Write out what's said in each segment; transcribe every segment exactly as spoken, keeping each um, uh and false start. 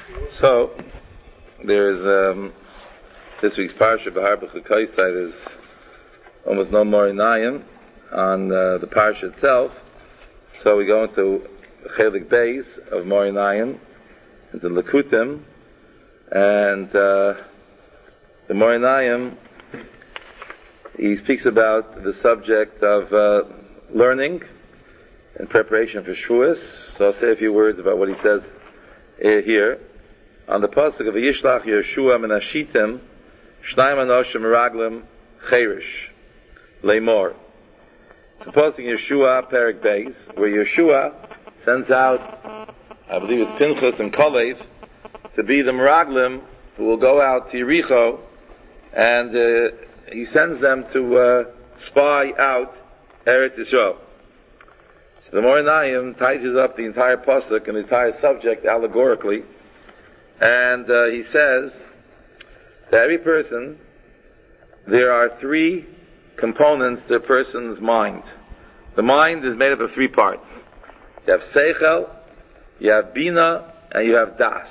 So, there's um, this week's parsha Bahar B'Chukay side is almost no more inayim on uh, the parsha itself. So we go into Chelik Beis of Morinayim, into Lekutim, and uh, the Morinayim, he speaks about the subject of uh, learning in preparation for Shavuos. So I'll say a few words about what he says here. On the pasuk of Yishlach Yeshua min Hashitim, Shnayim Anoshim Meraglim Cherish Leimor. The pasuk in Yeshua Perek Beis, where Yeshua sends out, I believe it's Pinchas and Kalev, to be the Meraglim who will go out to Yericho, and uh, he sends them to uh, spy out Eretz Yisrael. So the Morinayim ties up the entire pasuk and the entire subject allegorically, and uh, he says that every person, there are three components to a person's mind. The mind is made up of three parts. You have Seichel, you have Bina, and you have Das.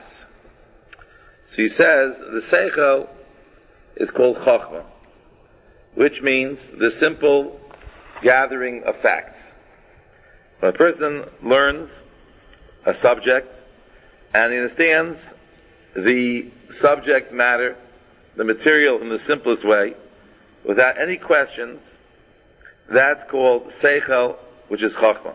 So he says the Seichel is called Chochmah, which means the simple gathering of facts. When a person learns a subject and he understands the subject matter, the material in the simplest way, without any questions, that's called Seichel, which is Chochmah.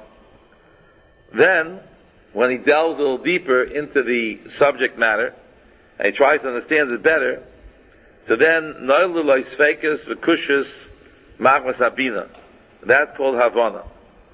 Then, when he delves a little deeper into the subject matter, and he tries to understand it better, so then, Noilul Loisfekus V'Kushus Magmas Habina. That's called Havana.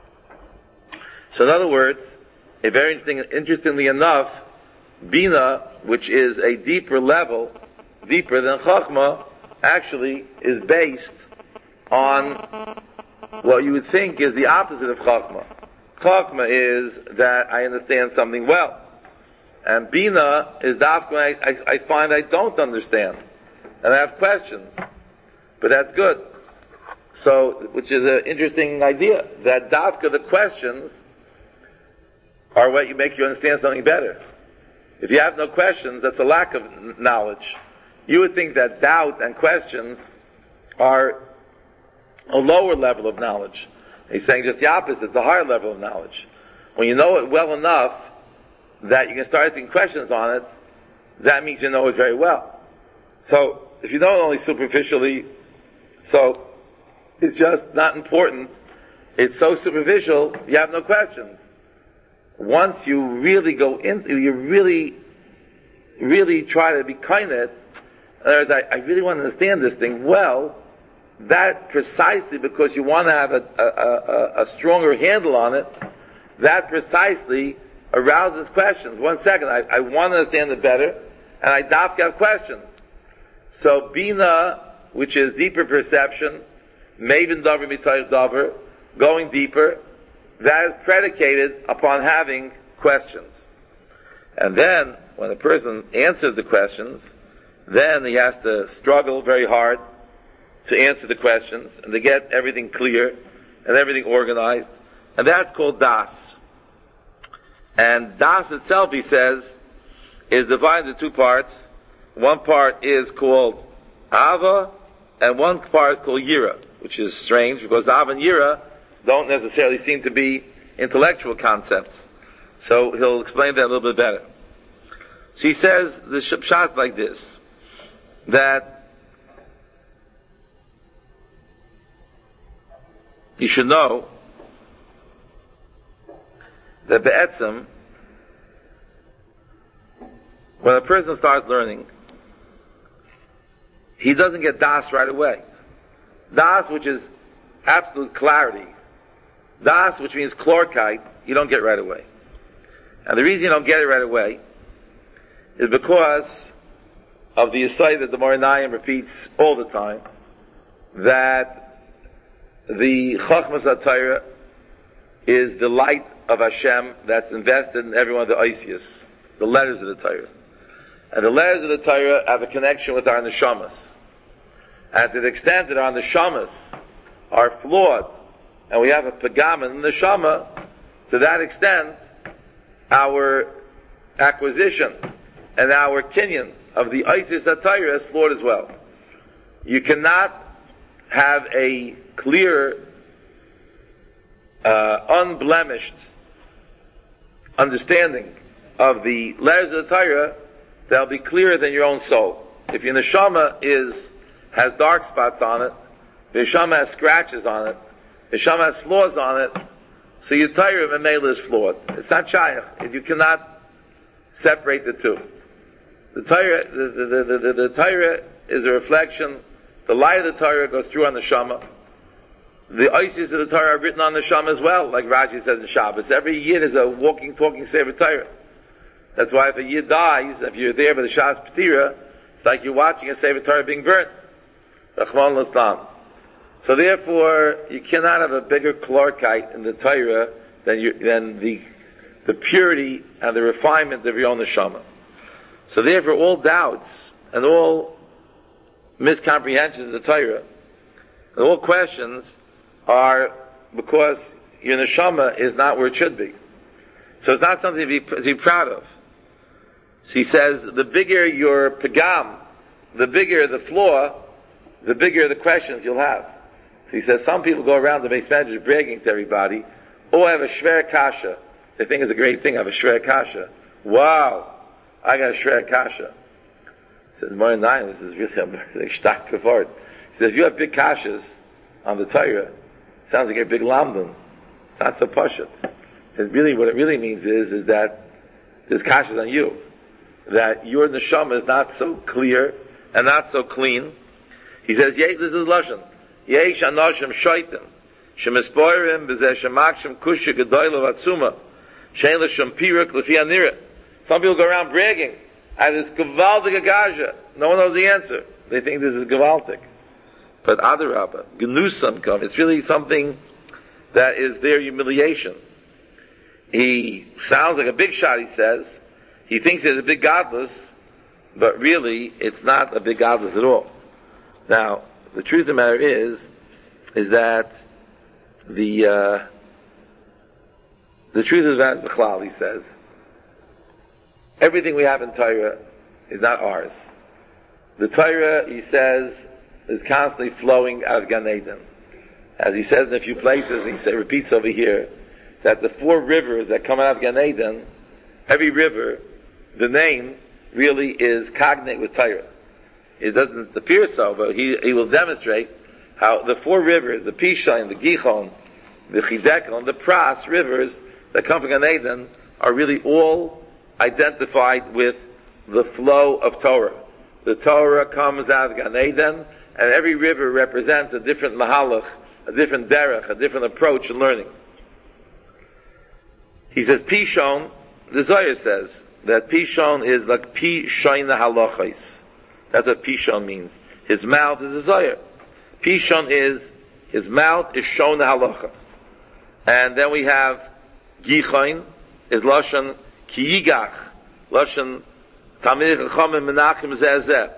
So in other words, a very interesting, interestingly enough, Bina, which is a deeper level, deeper than Chachma, actually is based on what you would think is the opposite of Chachma. Chachma is that I understand something well. And Bina is that I, I find I don't understand. And I have questions. But that's good. So, which is an interesting idea, that Dafka, the questions, are what you make you understand something better. If you have no questions, that's a lack of knowledge. You would think that doubt and questions are a lower level of knowledge. He's saying just the opposite, it's a higher level of knowledge. When you know it well enough that you can start asking questions on it, that means you know it very well. So, if you know it only superficially, so it's just not important. It's so superficial, you have no questions. Once you really go into, you really, really try to be kind of, in other words, I, I really want to understand this thing well, that precisely because you want to have a, a, a, a stronger handle on it, that precisely arouses questions. One second, I, I want to understand it better, and I dafka have questions. So Bina, which is deeper perception, Maven Davar Mitayr Davar, going deeper, that is predicated upon having questions. And then, when a person answers the questions, then he has to struggle very hard to answer the questions, and to get everything clear, and everything organized. And that's called Das. And Das itself, he says, is divided into two parts. One part is called Ava, and one part is called Yira, which is strange, because Ava and Yira don't necessarily seem to be intellectual concepts. So he'll explain that a little bit better. So he says the pshat like this, that you should know that be'etzem, when a person starts learning, he doesn't get das right away. Das, which is absolute clarity. Das, which means klorkeit, you don't get right away. And the reason you don't get it right away is because of the aside that the Morinayim repeats all the time, that the Chachmas HaTorah is the light of Hashem that's invested in every one of the Oisius, the letters of the Torah. And the letters of the Torah have a connection with our neshamas. And to the extent that our neshamas are flawed, and we have a pagam in the neshama, to that extent, our acquisition and our kinyan of the Isis HaTorah is flawed as well. You cannot have a clear, uh, unblemished understanding of the letters of the Torah that'll be clearer than your own soul. If your neshama is, has dark spots on it, the neshama has scratches on it, the neshama has flaws on it, so your Torah Memela is flawed. It's not shayach. You cannot separate the two. The Torah, the, the, the, the, the Torah is a reflection. The light of the Torah goes through on the neshama. The Isis of the Torah are written on the neshama as well, like Rashi says in Shabbos. Every Yid is a walking, talking Sefer Torah. That's why if a Yid dies, if you're there for the Shas Petira, it's like you're watching a Sefer Torah being burnt. Rachman l'Islam. So therefore, you cannot have a bigger clarkite in the Torah than, you, than the, the purity and the refinement of your own neshama. So therefore, all doubts and all miscomprehensions of the Torah and all questions are because your neshama is not where it should be. So it's not something to be, to be proud of. So he says, the bigger your pagam, the bigger the flaw, the bigger the questions you'll have. So he says, some people go around the base manager bragging to everybody, oh, I have a shver kasha. They think it's a great thing, I have a shver kasha. Wow, I got a shver kasha. He says, more than nine, this is really a stark kavod. He says, if you have big kashas on the Torah, it sounds like a big lamdun. It's not so pashut. And really, what it really means is, is that there's kashas on you. That your neshama is not so clear and not so clean. He says, Yeh, this is Lashon. Yesh anoshim shaitim, shemispoirim b'zeh shemakshim kusha gedoyla vatsuma, shein l'shem pirak l'fi anira. Some people go around bragging, I have this gewaltige gaja. No one knows the answer. They think this is gewaltig. But adarabba, genusam come. It's really something that is their humiliation. He sounds like a big shot, he says. He thinks it's a big godless, but really, it's not a big godless at all. Now, the truth of the matter is, is that the, uh, the truth is that B'chlal, he says, everything we have in Torah is not ours. The Torah, he says, is constantly flowing out of Gan Eden. As he says in a few places, and he say, repeats over here, that the four rivers that come out of Gan Eden, every river, the name really is cognate with Torah. It doesn't appear so, but he, he will demonstrate how the four rivers, the Pishon, the Gichon, the Chidekon, the Pras rivers that come from Gan Eden are really all identified with the flow of Torah. The Torah comes out of Gan Eden, and every river represents a different mahalach, a different derech, a different approach in learning. He says, Pishon, the Zohar says, that Pishon is like Pishon halachos. That's what Pishon means. His mouth is a Zohar. Pishon is, his mouth is shown the halacha. And then we have Gichon, is Lashon Kiyigach, Lashon Talmidei Chachamim Menachem Zeh.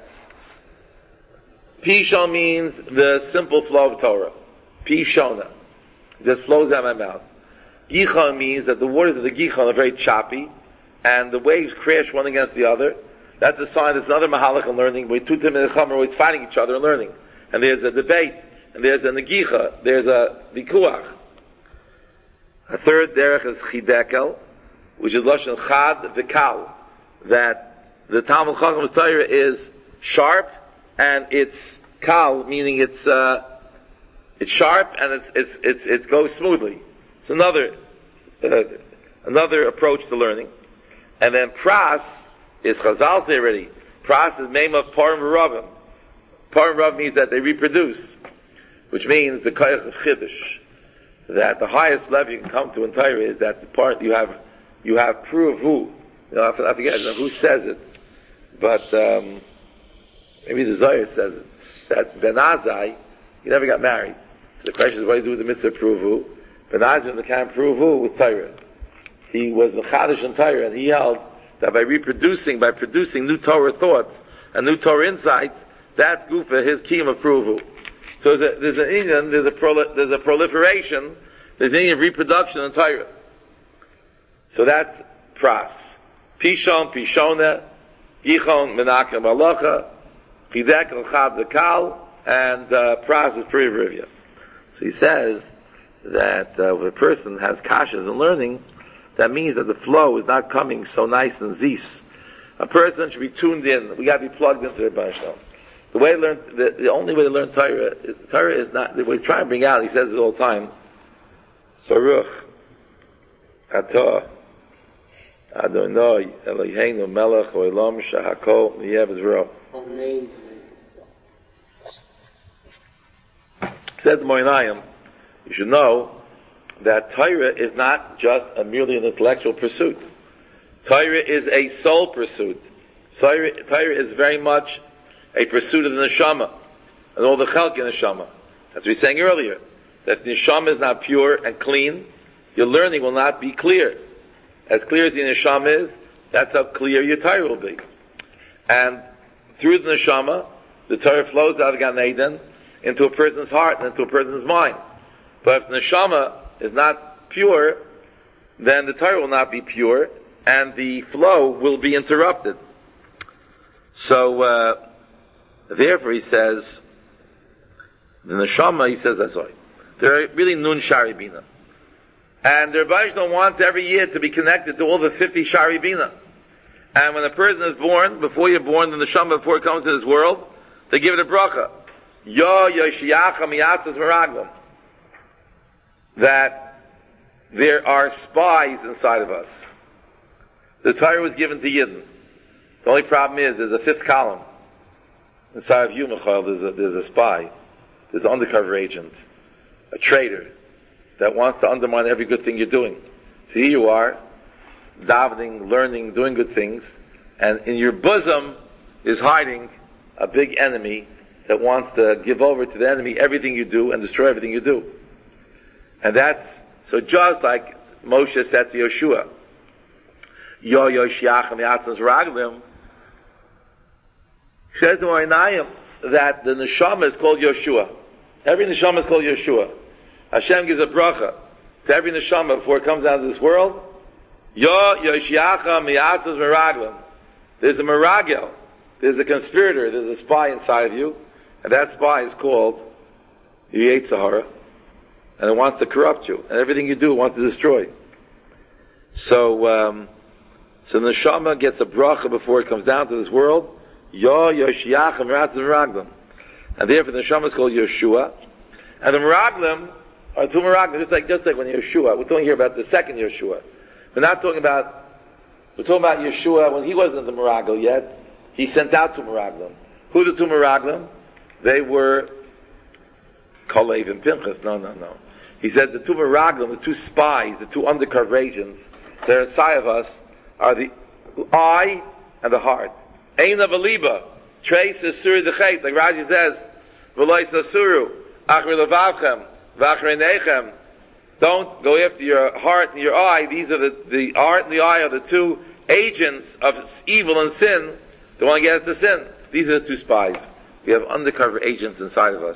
Pishon means the simple flow of Torah. Pishona. It just flows out of my mouth. Gichon means that the waters of the Gichon are very choppy, and the waves crash one against the other. That's a sign there's another mahalach in learning, where two Talmidei Chachamim are always fighting each other in learning. And there's a debate, and there's a negicha, there's a vikuach. A third derech is chidekel, which is lashon chad v'kal, that the Talmud Chacham's Torah is sharp, and it's kal, meaning it's uh, it's sharp and it's it's it's it goes smoothly. It's another uh, another approach to learning. And then pras is Chazal say already. Pras is name of parim v'ravim. Parim v'ravim means that they reproduce, which means the koyach of chiddush. That the highest level you can come to in Torah is that the part you have you have proof who. You know, I forget who says it, but um, maybe the Zohar says it. That Ben Azai, he never got married. So the question is, what do you do with the mitzvah of pruvu? Ben Azai the kind of pruvu with Torah. He was mechadish in Torah, and he held that by reproducing, by producing new Torah thoughts and new Torah insights, that's gufa his kiyum of pruvu. So there's, a, there's an Indian, there's a proli- there's a proliferation, there's an Indian reproduction in Torah. So that's pras. Pishon, Pishona, Yichon Menakem Alocha, Chidek L'chad L'kal, and uh, Pras is Perivrivya. So he says that uh, if a person has kashas in learning, that means that the flow is not coming so nice and zis. A person should be tuned in. We got to be plugged into the Rebbeinu Shalom. The way to learn, the, the only way to learn Torah, Torah is not, what he's trying to bring out, he says it all the time, Baruch, Atah, Adonai, Eloheinu, Melech, Olam, Shahakol, Niyev, Zero. Said the Moinayim, you should know that Torah is not just a merely an intellectual pursuit. Torah is a soul pursuit. Torah, Torah is very much a pursuit of the neshama and all the chalk in the neshama. As we were saying earlier, that the neshama is not pure and clean, your learning will not be clear. As clear as the neshama is, that's how clear your Torah will be. And through the neshama, the Torah flows out of Gan Eden into a person's heart and into a person's mind. But if the neshama is not pure, then the Torah will not be pure, and the flow will be interrupted. So, uh, therefore he says, the neshama, he says, that's right. There are really nun shari bina. And the Rebbeinu Shalom wants every year to be connected to all the fifty shari bina. And when a person is born, before you're born, the neshama, before it comes to this world, they give it a bracha. Yo yoshiacha miyatzas meraglim. That there are spies inside of us. The Torah was given to Yidden. The only problem is, there's a fifth column. Inside of you, Michael, there's a, there's a spy. There's an undercover agent. A traitor. That wants to undermine every good thing you're doing. So here you are, davening, learning, doing good things, and in your bosom is hiding a big enemy that wants to give over to the enemy everything you do and destroy everything you do. And that's, so just like Moshe said to Yeshua, Yo Yoshiach Miyatzas Raglim, says to Moinayim that the neshama is called Yeshua. Every neshama is called Yeshua. Hashem gives a bracha to every neshama before it comes out of this world. Yo Yoshiach Miyatzas Meraglim. There's a meragel. There's a conspirator. There's a spy inside of you. And that spy is called Yetzer Hara. And it wants to corrupt you. And everything you do it wants to destroy. So, um, so the neshama gets a bracha before it comes down to this world. Yo Yoshiach Miyatzas Meraglim. And therefore the neshama is called Yeshua. And the meraglim are two meraglim, just like, just like when Yeshua, we're talking here about the second Yeshua. We're not talking about, we're talking about Yeshua when he wasn't the meraglim yet. He sent out two meraglim. Who are the two meraglim? They were Kalev and Pinchas. No, no, no. He said the two meraglim, the two spies, the two undercover agents that are inside of us are the eye and the heart. Eina v'liba, trace asuri d'chet, like Rashi says, v'lois asuru, achri levavchem, v'achri nechem. Don't go after your heart and your eye. These are the, the heart and the eye are the two agents of evil and sin. They want to get us to sin. These are the two spies. We have undercover agents inside of us.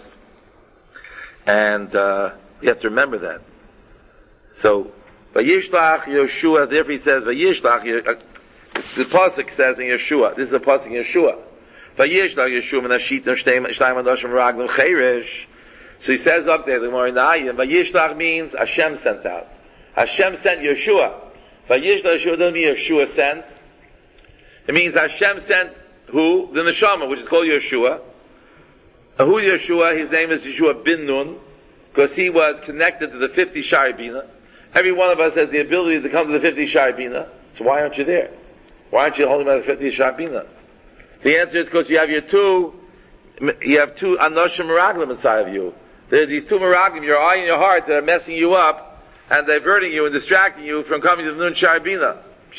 And, uh, you have to remember that. So, Vayishlach Yeshua, therefore he says, Vayishlach, uh, the pasuk says in Yeshua, this is a pasuk in Yeshua, Vayishlach Yeshua menashit shtayim adashim raglim cheirish. So he says up there, the Morinayim, Vayishlach means Hashem sent out. Hashem sent Yeshua. Vayishlach Yeshua doesn't mean Yeshua sent. It means Hashem sent who? The neshama, which is called Yeshua. Uh, who is Yeshua? His name is Yeshua bin Nun, because he was connected to the fifty Shari Bina. Every one of us has the ability to come to the fifty Shari Bina. So why aren't you there? Why aren't you holding by the fifty Shari Bina? The answer is because you have your two, you have two Anoshim Meraglim inside of you. There are these two Meraglim, your eye and your heart, that are messing you up and diverting you and distracting you from coming to the Nun Shari Bina.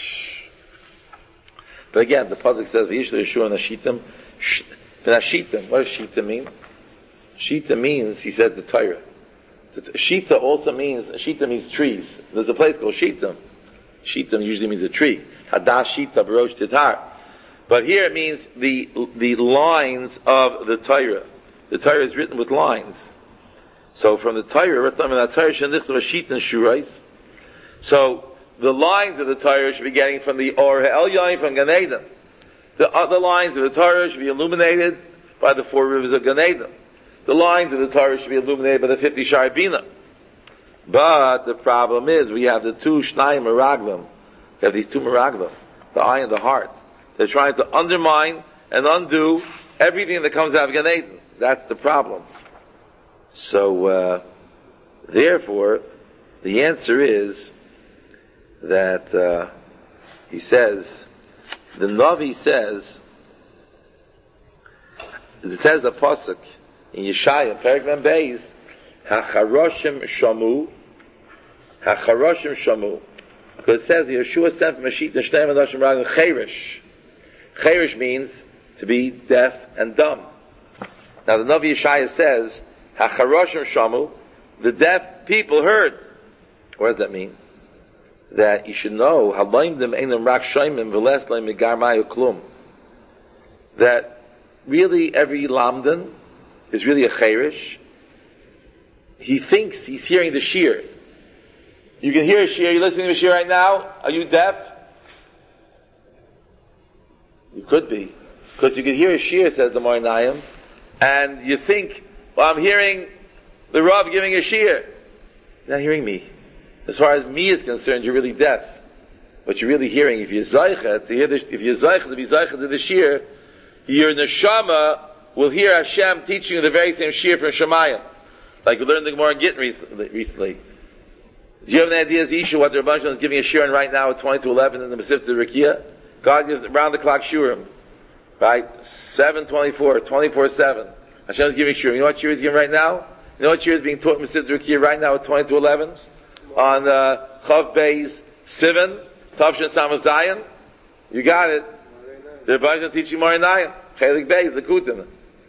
But again, the pasuk says, "V'yishlo Yeshua nashitim." Nashitim. What does shita mean? Shita means, he said, the Torah. Shita also means, shita means trees. There's a place called Shitam. Shitam usually means a tree. Hadash Shita Barosh Titar. But here it means the the lines of the Torah. The Torah is written with lines. So from the Torah, so the lines of the Torah should be getting from the Or Ha'elyon, from Gan Eden. The other lines of the Torah should be illuminated by the four rivers of Gan Eden. The lines of the Torah should be illuminated by the fifty Sha'ar Bina. But the problem is, we have the two Shnayim Meraglim. We have these two Meraglim, the eye and the heart. They're trying to undermine and undo everything that comes out of Gan Eden. That's the problem. So, uh, therefore, the answer is that, uh, he says, the Navi says, it says the Pasuk in Yeshaya, Perek Mem Beis, Hacharoshim Shamu, Hacharoshim Shamu. Because it says, Yeshua sent from Mashit Neshneim Adashim Ragim Cherish. Cherish means to be deaf and dumb. Now the Navi Yeshaya says, Hacharoshim Shamu, the deaf people heard. What does that mean? That you should know, that really every lamdan is really a cherish. He thinks he's hearing the shir. You can hear a shir. You're listening to a shir right now. Are you deaf? You could be, because you can hear a shir, says the Morinayim, and you think, well, I'm hearing the Rav giving a shir. You're not hearing me. As far as me is concerned, you're really deaf. What you're really hearing, if you're Zaycha, to hear the, if you're Zaycha to be Zaycha to the Shir, your Neshama will hear Hashem teaching you the very same Shir from Shemayim. Like we learned the Gemara in Gittin recently. Do you have any ideas, Isha, what the Rebbe is giving a Shir on right now at twenty to eleven in the Masifta Rekia? God gives round the clock Shurim. Right? seven twenty-four, twenty-four seven. Hashem is giving Shurim. You know what Shir is giving right now? You know what Shir is being taught in Masifta Rekia right now at twenty to eleven? On uh, Chav Beis Sivan, Tavshin Samus Dayan. You got it. The Rebbe is teaching Morinayim. Chelik Beis, the Kutin.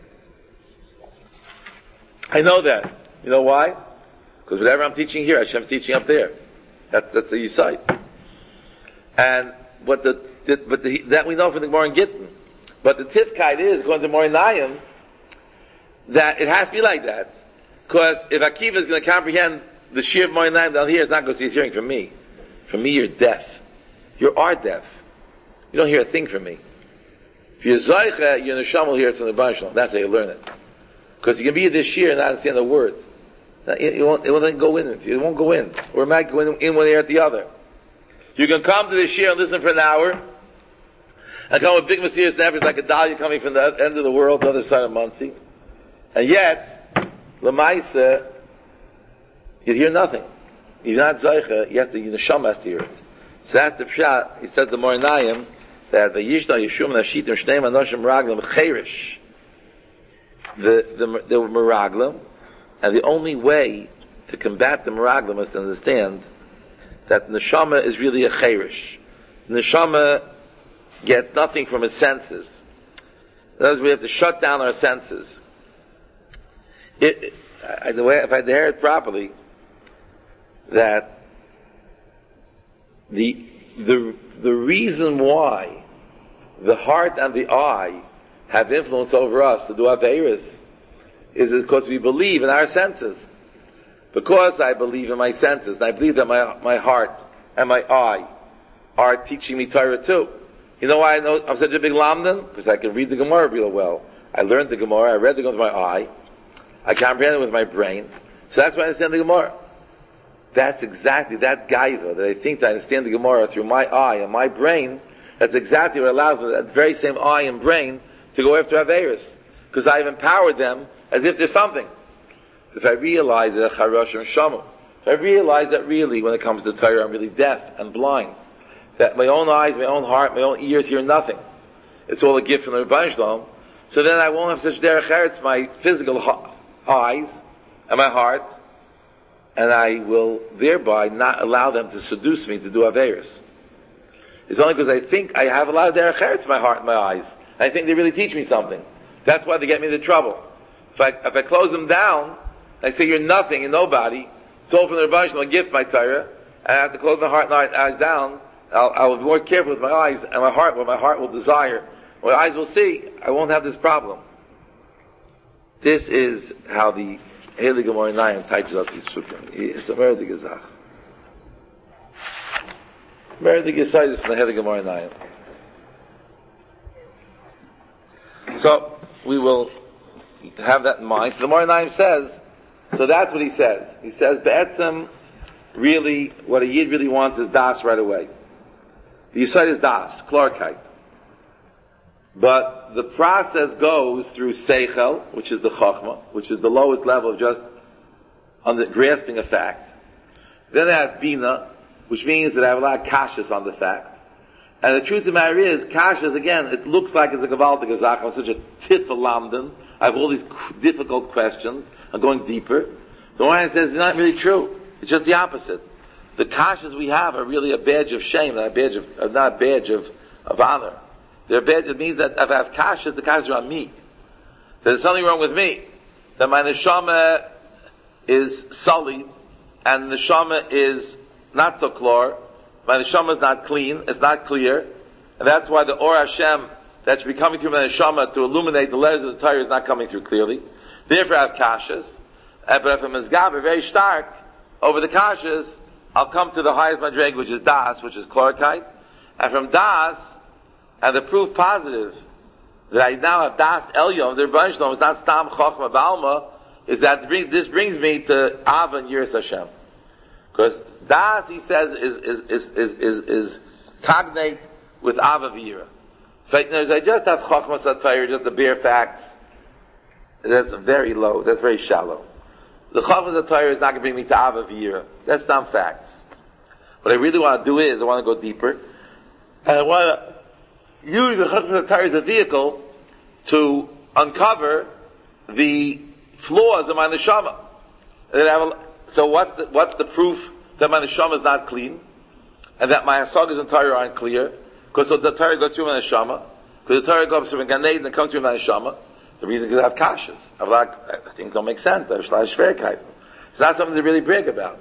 I know that. You know why? Because whatever I'm teaching here, Hashem's teaching up there. That's that's the Yisai. And what the, the but the, that we know from the Gemara in Gittin. But the Tifkite is, according to Morinayim, that it has to be like that. Because if Akiva is going to comprehend the Shir of Morinayim down here, it's not because he's hearing from me. From me, you're deaf. You are deaf. You don't hear a thing from me. If you're Zaycha, your Neshama will hear it from the Baruch Shalom. That's how you learn it. Because you can be this Shir and not understand the word. It won't, it won't go in. It won't go in. Or it might go in, in one ear at the other. You can come to the Shir and listen for an hour, and come with big mysterious nefesh like a dahlia coming from the end of the world, the other side of Muncie. And yet, Lamaisa, you'd hear nothing. You're not Zaycha, you have to, your Neshama has to hear it. So that's the pshat. He says the Morinayim, that the Yishna Yeshum Nashitim Shneim Anoshim Raglim Cherish, the the the Meraglim, and the only way to combat the Meraglim is to understand that Neshama is really a Cherish. Neshama gets nothing from its senses. In other words, we have to shut down our senses. It, I, the way, if I hear it properly, that the the the reason why the heart and the eye have influence over us to do Aveiros is because we believe in our senses. Because I believe in my senses, and I believe that my my heart and my eye are teaching me Torah too. You know why I know I'm such a big lamdan? Because I can read the Gemara real well. I learned the Gemara, I read the Gemara with my eye, I comprehend it with my brain, so that's why I understand the Gemara. That's exactly that gaiva, that I think that I understand the Gemara through my eye and my brain. That's exactly what allows me, that very same eye and brain, to go after Aveiros. Because I've empowered them as if there's something. If I realize that Charosh and Shamu, if I realize that really when it comes to Torah I'm really deaf and blind, that my own eyes, my own heart, my own ears hear nothing. It's all a gift from the Rebbeinu Shalom. So then I won't have such derech eretz, my physical ha- eyes and my heart, and I will thereby not allow them to seduce me to do Aveiros. It's only because I think I have a lot of derech eretz in my heart and my eyes. I think they really teach me something. That's why they get me into trouble. If I, if I close them down, I say you're nothing, you're nobody, it's all from the Rebbeinu Shalom, a gift, my Torah, and I have to close my heart and eyes down. I'll, I will be more careful with my eyes and my heart, what my heart will desire, what my eyes will see. I won't have this problem. This is how the Heilige Morinayim teaches us these psukim. It's a merdig gezach. Merdig gezach is the Heilige Morinayim. So, we will have that in mind. So the Moray Naim says, so that's what he says. He says, Be'etzem, really, what a Yid really wants is Das right away. The Yisrael is Das, Klarkeit. But the process goes through Seichel, which is the Chochmah, which is the lowest level of just under, grasping a fact. Then I have Bina, which means that I have a lot of kashas on the fact. And the truth of the matter is, kashas, again, it looks like it's a gewaltige Sache. I'm such a tifel lamden. I have all these difficult questions. I'm going deeper. The one says it's not really true. It's just the opposite. The kashas we have are really a badge of shame, not a badge of, not a badge of, of honor. They're badge, it means that if I have kashas, the kashas are on me. That there's something wrong with me. That my neshama is sullied, and the neshama is not so clear. My neshama is not clean, it's not clear, and that's why the Or Hashem that should be coming through my neshama to illuminate the letters of the Torah is not coming through clearly. Therefore I have kashas, but if I'm mizgaber very stark over the kashas, I'll come to the highest madreg, which is das, which is Klarkeit, and from das, and the proof positive that I now have das elyon, the Rebbeinu Shalom is not stam chochma b'alma, is that this brings me to Ava and Yiras Hashem. Because Das, he says, is is is is is, is cognate with Ava v'Yira. So I just have Chochmas HaTorah, just the bare facts. That's very low. That's very shallow. The Chochmas HaTorah is not going to bring me to Ava v'Yira. That's not facts. What I really want to do is I want to go deeper, and I want to use the Chochmas HaTorah as a vehicle to uncover the flaws of my neshama. So what's the, what's the proof that my neshama is not clean, and that my hasagas and Torah aren't clear? Because so the Torah goes through my neshama, because the Torah goes through my Gan Eden and comes through my neshama. The reason is I have kashas. I have like, things don't make sense. I have shliach shverkeit. It's not something to really brag about.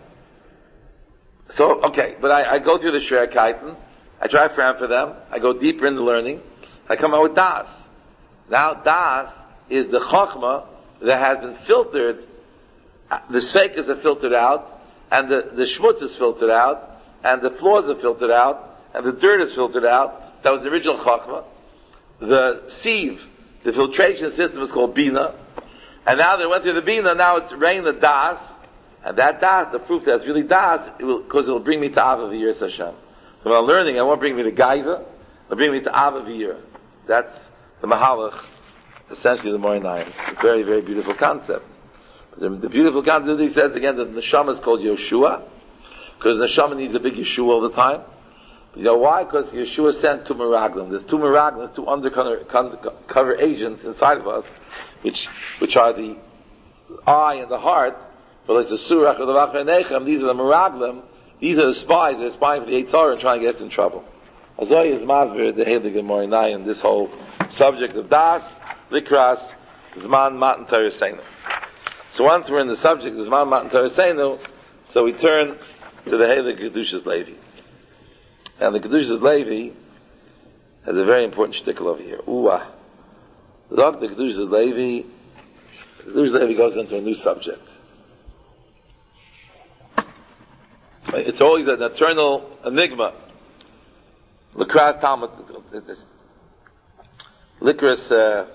So okay, but I, I go through the shverkeit. I try to fram for them. I go deeper in the learning. I come out with das. Now das is the chokhmah that has been filtered. The sveikas are filtered out, and the, the shmutz is filtered out, and the flaws are filtered out, and the dirt is filtered out. That was the original chachma. The sieve, the filtration system is called bina, and now they went through the bina, now it's raining the das, and that das, the proof that it's really das, it will, because it will bring me to Ava v'Yiras Hashem. So when I'm learning, it won't bring me to Gaiva, it'll bring me to Ava v'Yira. That's the Mahalach, essentially the Moray Naim. It's a very, very beautiful concept. The, the beautiful concept, he says again, that the neshama is called Yeshua, because the neshama needs a big Yeshua all the time. You know why? Because Yeshua sent two meraglim. There's two meraglim, two undercover cover agents inside of us, which which are the eye and the heart. But it's the surach of the vachanechem. These are the meraglim. These are the spies. They're spying for the Eitzar and trying to get us in trouble. Azoi is masber the heilige Moray Naim. This whole subject of das, likras, zman, matan, Torah seinu. So once we're in the subject of Zman Matan Torah Seinu, so we turn to the Heilig Kedushas Levi. And the Kedushas Levi has a very important shtickle over here. Uah. The Doctor Kedushas Levi, Kedushas Levi goes into a new subject. It's always an eternal enigma. Likras Talmud, Likras uh,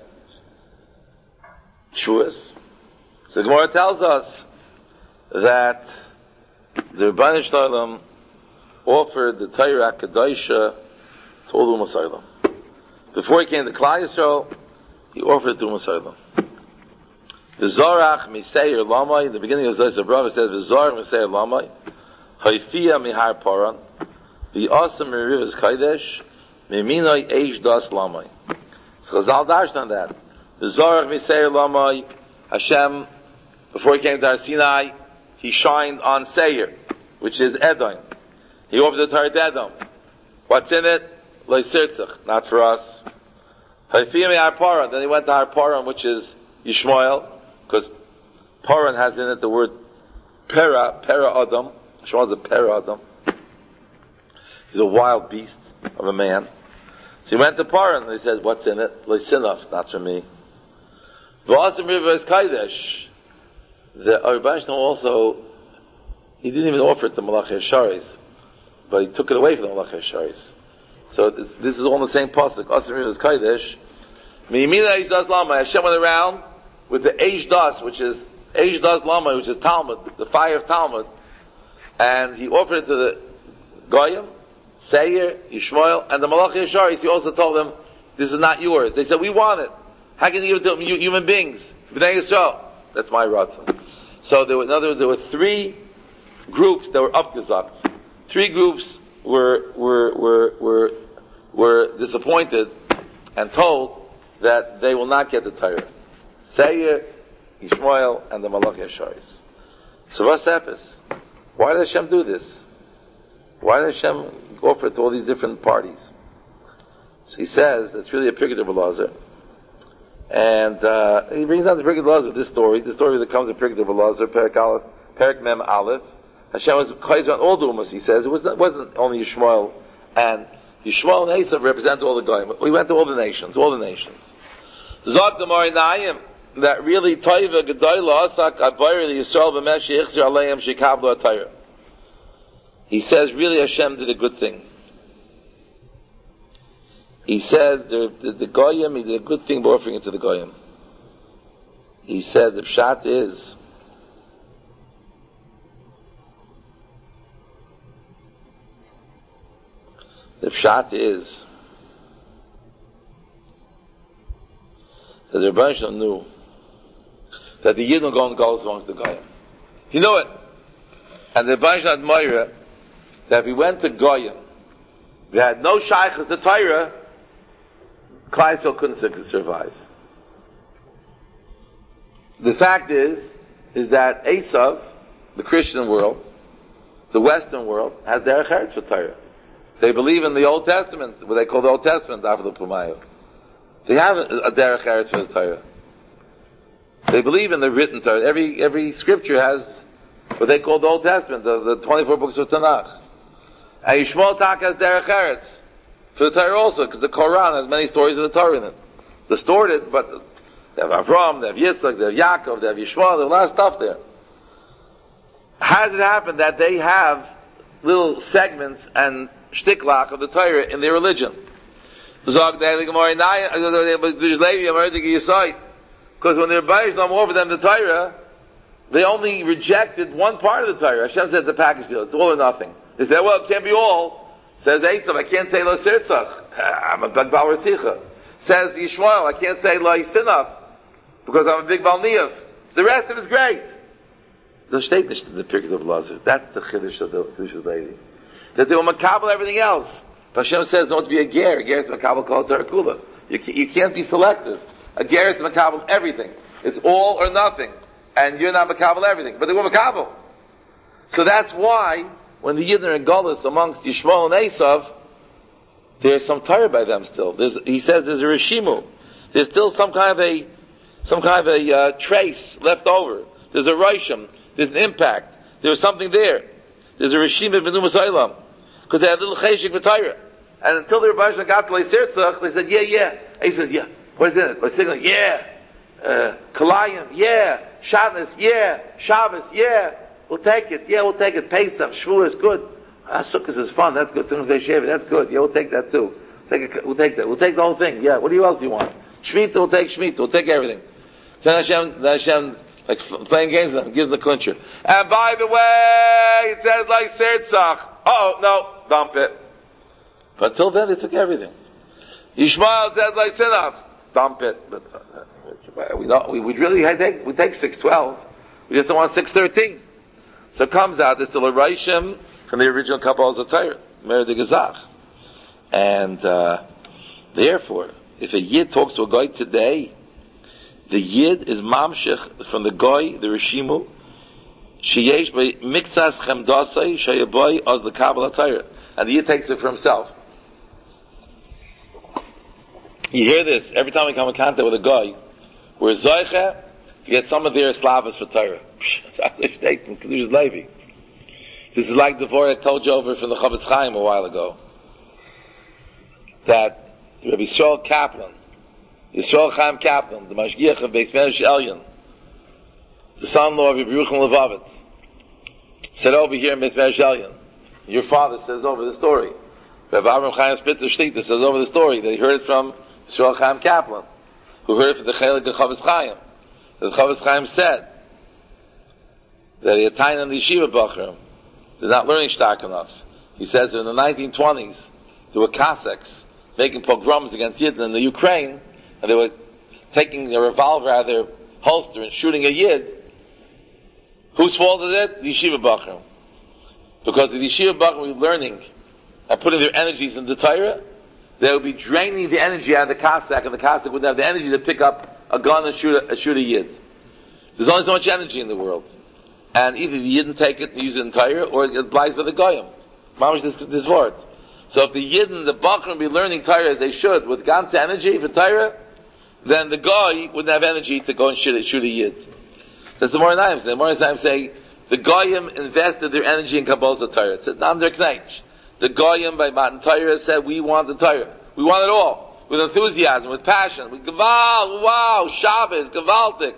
Shuas. So the Gemara tells us that the Rebbeinu Shalom offered the Torah Kedosha to all the Umas Olam. Before he came to Klal Yisrael, he offered it to Umas Olam. V'zorach miseir lamai, in the beginning of Zohar Brava says, V'zorach miseir lamai, Haifiyah mihar paran, V'asam mirivas kaidesh, Miminoi eish das lamai. So Chazal dashed on that. V'zorach miseir lamai, Hashem, before he came to Har Sinai, he shined on Seir, which is Edom. He offered the Torah to Edom. What's in it? Lo Sirtzach, not for us. Haifiyah mihar paran, then he went to Har Paran, which is Yishmael, because Paran has in it the word Pera, Pera Adam. Shmuel is a Pera Adam. He's a wild beast of a man. So he went to Paran and he said, what's in it? Lo Sinaf, not for me. V'asim River is Kaidesh. The Rebbeinu also, he didn't even offer it to Malach Yesharis, but he took it away from the Malach Yesharis. So this is all in the same pasuk. Asim River is Kaidesh. Miyimina Eish Das Lama. Hashem went around with the Eish Das, which is Eish Das Lama, which is Talmud, the fire of Talmud, and he offered it to the Goyim, Seir, Yishmael, and the Malach Yesharis. He also told them, this is not yours. They said, we want it. How can you give it to human beings? B'nai Yisrael. That's my ratzon. So there were, in other words, there were three groups that were upgezakt. Three groups were, were, were, were, were disappointed and told that they will not get the Torah. Seir, Yishmael, and the Malach Yesharis. So what's happens? Why did Hashem do this? Why did Hashem offer it to all these different parties? So he says that's really a picture of Elazar. And uh, he brings down the Pirkei Elazar, this story. The story that comes in Pirkei Elazar, Perik Aleph, Perik Mem Aleph. Hashem was chayzer on all the umas. He says it was not, wasn't only Yishmael and Yishmael and Esav represent all the goyim. We went to all the nations, all the nations. Zok the Marinayim that really Toiva Gedoyla Asak Abayir Yisrael B'Mesh Yichzir Aleim Shekablu Atayra. He says really Hashem did a good thing. He said the, the, the goyim, he did a good thing by offering it to the goyim. He said the pshat is the pshat is that the Rebbeinu Shalom knew that the Yidden will go and go amongst the goyim. He knew it. And the Rebbeinu Shalom admired that if he went to goyim, they had no shaykhs to Torah, Klal Yisrael couldn't survive. The fact is, is that Esav, the Christian world, the Western world, has derech eretz for Torah. They believe in the Old Testament, what they call the Old Testament, after the Pumayo. They have a derech eretz for the Torah. They believe in the written Torah. Every every scripture has what they call the Old Testament, the, the twenty-four books of Tanakh. And Yishmael Tak has derech eretz for the Torah also, because the Quran has many stories of the Torah in it. Distorted, but they have Avram, they have Yitzchak, they have Yaakov, they have Yishmael, there's a lot of stuff there. How does it happen that they have little segments and shtiklach of the Torah in their religion? Because when the Rebbeinu Shalom offered them the Torah, they only rejected one part of the Torah. Hashem says it's a package deal, it's all or nothing. They said, well, it can't be all. Says Eisav, I can't say lo sirtzach. I'm a big bal ritzicha. Says Yishmael, I can't say lo yisinaf because I'm a big bal niyaf. The rest of it is great. The state, the pictures of Elazar. That's the chiddush of the chiddush lady. That they will makabel everything else. But Hashem says, don't be a ger. A ger is makabel kol tarakula. You can't, you can't be selective. A ger is makabel everything. It's all or nothing, and you're not makabel everything. But they will makabel. So that's why, when the Yidden are in Golus amongst Yishmael and Esav, there's some Torah by them still. There's, he says there's a Rishimu. There's still some kind of a, some kind of a uh, trace left over. There's a Rishim. There's an impact. There's something there. There's a Rishimu B'nu Masaylam. Because they had a little Cheshik for Torah. And until the Rebbeinu got to Leisirtzach, they said, yeah, yeah. He says, yeah. What is in it? By singing, yeah. Uh, Kalayim, yeah. Shabbos, yeah. Shabbos, yeah. We'll take it. Yeah, we'll take it. Pesach, Shavuot is good. Ah, Sukkot is fun. That's good. Simchas Be'Sheva, that's good. Yeah, we'll take that too. Take it, we'll take that. We'll take the whole thing. Yeah. What do you else do you want? Shemitah, we'll take Shemitah. We'll take everything. Then Hashem, then Hashem, like playing games with them, gives them the clincher. And by the way, it says like Sirtzach. Oh no, dump it. But until then, they took everything. Yishmael says like Sinaf. Dump it. But uh, we don't. We would really take. We take six twelve. We just don't want six thirteen. So it comes out, there's still a Rishim from the original Kabbalah Zatayr, Mer de Gezach. And, uh, therefore, if a Yid talks to a Goy today, the Yid is Mamshech from the Goy, the Rishimu, Sheyesh by Miktsas Chemdasai, Shayaboy, Oz the Kabbalah Zatayr. And the Yid takes it for himself. You hear this every time we come in contact with a Goy, we're Zoiche, to get some of their Slavas for Torah. This is like the Vorah I told you over from the Chavetz Chaim a while ago. That Rabbi Yisrael Kaplan, Yisrael Chaim Kaplan, the Mashgiach of Beis Medrash Elyon, the son-in-law of Rabbi Yerucham Levavitz, said over here in Beis Medrash Elyon, your father says over the story. Rabbi Avram Chaim Spitzer Shlita says over the story that he heard it from Yisrael Chaim Kaplan. who heard it from the Chelik of Chavis Chaim. The Chavis Chaim said that he had time in the yeshiva Bachram. They're not learning stark enough. He says that in the nineteen twenties, there were Cossacks making pogroms against Yidden in the Ukraine, and they were taking a revolver out of their holster and shooting a Yid. Whose fault is it? The yeshiva Bachram. Because the yeshiva Bachram were learning and putting their energies in the Torah, they would be draining the energy out of the Cossack, and the Cossack wouldn't have the energy to pick up a gun and shoot a, shoot a Yid. There's only so much energy in the world. And either the Yidden take it and use it in Torah, or it applies for the Goyim. Mamish this, this word. So if the Yidden, the Bachram, be learning Torah as they should, with ganze energy for Torah, then the Goy wouldn't have energy to go and shoot a, shoot a Yid. That's the Moranayim. The Moranayim say, the Goyim invested their energy in Kabbalah Torah. It said, Nam der Knetch. The Goyim by Matan Torah said, we want the Torah. We want it all. With enthusiasm, with passion, with Gaval, wow, Shabbos, Gavaltik.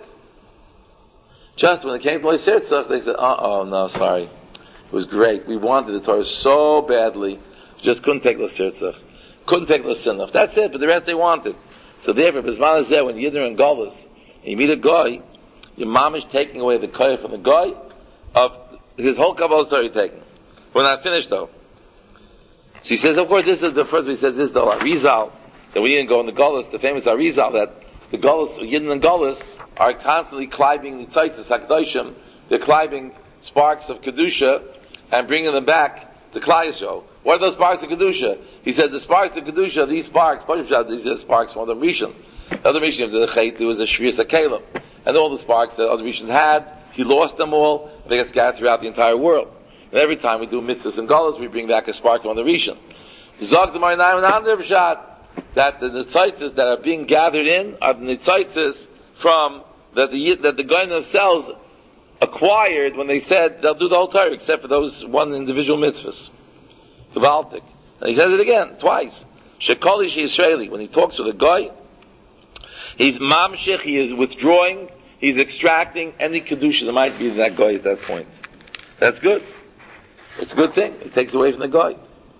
Just when it came to Lysertzach, they said, uh-oh, no, sorry. It was great. We wanted the Torah so badly. Just couldn't take Lysertzach. Couldn't take Lysinach. That's it, but the rest they wanted. So therefore, Bisman is there, when Yidden and Golas, and you meet a guy, your mom is taking away the koyach from the guy, of his whole Kabbalah Torah taken. We're not finished though. She says, of course, this is the first, he says this though, Arizal, that we didn't go in the Golas, the famous Arizal, that the Golas, Yidden and Golas, are constantly climbing the tzaitzes HaKadoshim, they're climbing sparks of Kedusha, and bringing them back to Klal Yisrael. What are those sparks of Kedusha? He said the sparks of Kedusha, these sparks, these are sparks from the Rishon. The other Rishon of the Chait, there was a Shvius HaKelim. And all the sparks that other Rishon had, he lost them all, and they got scattered throughout the entire world. And every time we do mitzvahs and galas, we bring back a spark from the Rishon. Zog the Marinayim and Ander B'Shat, that the nitzaitzes that are being gathered in are the nitzaitzes from that the that the Goyim themselves acquired when they said they'll do the whole Torah except for those one individual mitzvahs. Gavaltik. And he says it again twice. Shekolish Yisraeli, when he talks to the guy, he's mamshich, he is withdrawing, he's extracting any kedusha that might be in that guy at that point. That's good. It's a good thing. It takes away from the guy.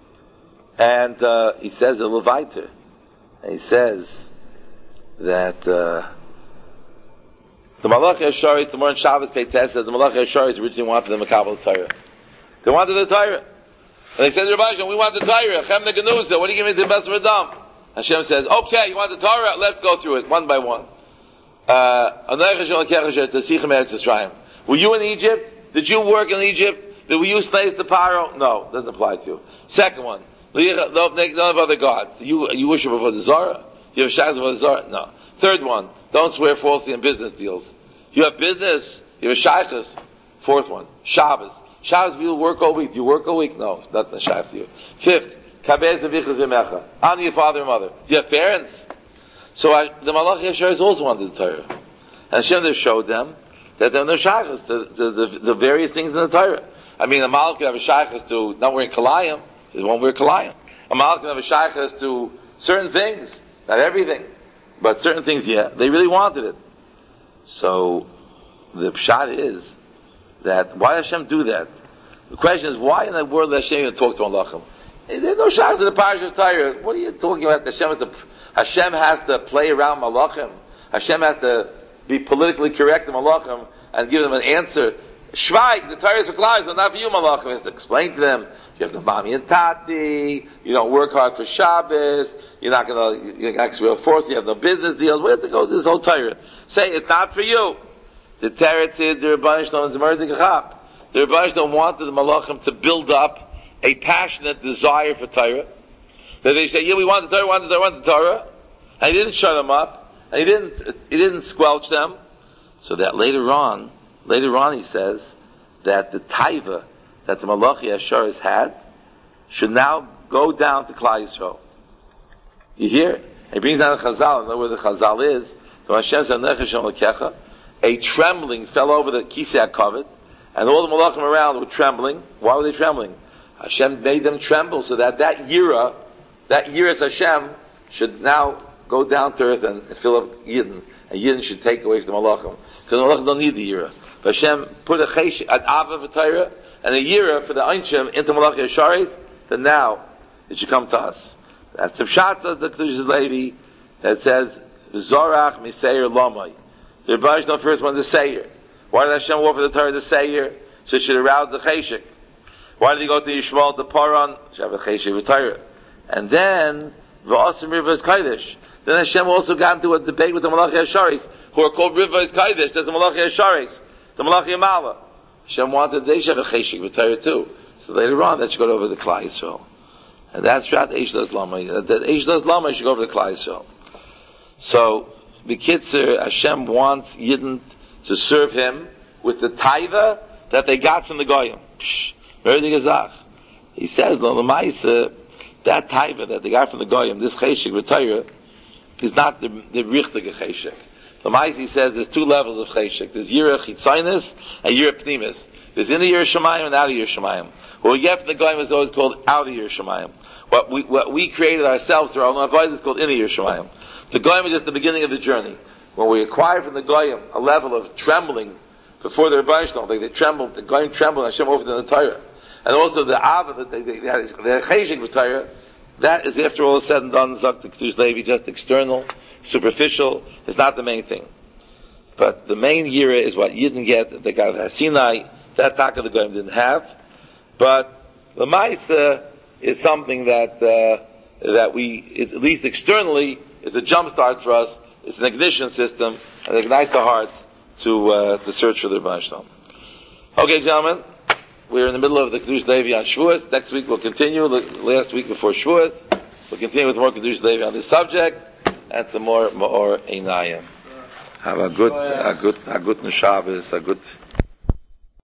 And uh, he says a Leviter. And he says that uh, the Malach Yasharis, the more in Shabbos Peites, that the Malach Yasharis originally wanted the Makabal Torah. They wanted the Torah. And they said to Rabbi Hashem, we want the Torah. Chem the Genuza. What do you give me to the best of Adam? Hashem says, okay, you want the Torah? Let's go through it one by one. Uh, were you in Egypt? Did you work in Egypt? Did you slaves to Paro? No, doesn't apply to you. Second one, none of other gods. You, you worship before the Zara? You have shadows before the Zara? No. Third one, don't swear falsely in business deals. You have business, you have shaykhs. Fourth one, Shabbos. Shabbos, you work all week. Do you work all week? No, it's not a shaykh to you. Fifth, Kabez Avichas V'mecha. Honor your father and mother. Do you have parents? So I, the Malach Yasharis also wanted the Torah. And Hashem showed them that there are no shaykhs to, to the, the various things in the Torah. I mean, a Malach can have a shaykhs to not wearing kalayim. They won't wear kalayim. A Malach can have a shaykhs to certain things, not everything, but certain things. Yeah, they really wanted it. So the pshat is that why does Hashem do that? The question is, why in the world does Hashem even talk to Malachim? There's no shaykhs in the parish of Torah. What are you talking about? Hashem has to, Hashem has to play around Malachim. Hashem has to be politically correct to Malachim and give them an answer. Shvaik, the Torah is for Klal, so not for you, Malachim. He has to explain to them, you have the Mami and Tati, you don't work hard for Shabbos, you're not gonna, you're actually force, you have no business deals, we have to go to this whole Torah. Say, it's not for you. The Torah said, the Rebbeinu Shalom is the Merzik Achab. The Rebbeinu Shalom wanted the Malachim to build up a passionate desire for Torah. That they say, yeah, we want the Torah, we want the Torah, we want the Torah. And he didn't shut them up, and he didn't, he didn't squelch them. So that later on, Later on, he says that the taiva that the Malachi Yasharis had should now go down to Klal Yisrael. You hear? He brings down the Chazal, and know where the Chazal is. So Hashem said, "Nechashem lekecha." A trembling fell over the Kisei HaKavod, and all the Malachim around were trembling. Why were they trembling? Hashem made them tremble so that that yira, that yiras Hashem, should now go down to earth and fill up Yidden, and Yidden should take away from the Malachim. Because the Malachim don't need the yira. Hashem put a chesh at Ava for Torah and a yira for the Einshim into Malachi Yasharis, then now it should come to us. That's the pshat of the Kedushas lady that says Zorach Miseir Lomai. The Rebbeinu Shalom first wanted the Seir. Why did Hashem offer the Torah the Seir? So it should arouse the Cheshik. Why did he go to Yishmael the Paran? Should have a Cheshik with Torah. And then V'asim Rivas Kaidish. Then Hashem also got into a debate with the Malachi Hasharis, who are called Rivas Kaidish. There's the Malachi Hasharis, the Malachi Amala. Hashem wanted they should have a Cheshik with Torah too. So later on, that should go over the Klai Yisrael. And that's right, Eishlas Lama. That Eishlas Lama should go over the Klai Yisrael. So, B'kitzur, Hashem wants Yidden to serve Him with the taiva that they got from the Goyim. Psh, very gazach. He says, no, the Maisa, that taiva that they got from the Goyim, this Cheshik V'Torah, is not the, the Richtige Cheshik. The Maisa, he says, there's two levels of Cheshik. There's Yirah Chitzainis and Yirah Pnimis. There's in the Yirah Shemayim and out of Yirah Shemayim. What we get from the Goyim is always called out of Yirah Shemayim. What we, what we created ourselves through our own avodah is called in the Yirah Shemayim. The Goyim is just the beginning of the journey. When we acquire from the Goyim a level of trembling before the Rebbeinu Shalom, they, they trembled, the Goyim trembled, Hashem offered them the Torah. And also the Ava, that they, they, they had, their Cheshik with Torah, that is after all is said and done, Zak the Kedush Levi, just external, superficial, is not the main thing. But the main Yira is what Yidden get, that they got at Har Sinai, that Taka the Goyim didn't have. But the Maisa is something that, uh, that we, it, at least externally, it's a jump start for us. It's an ignition system, and it ignites our hearts to uh, to search for the Rebbeinu Shalom. Okay, gentlemen, we're in the middle of the Kedush Levi on Shavuos. Next week we'll continue. Last week before Shavuos, we'll continue with more Kedush Levi on this subject and some more more Einayim. Have a good, a good, a good Shabbos, a good.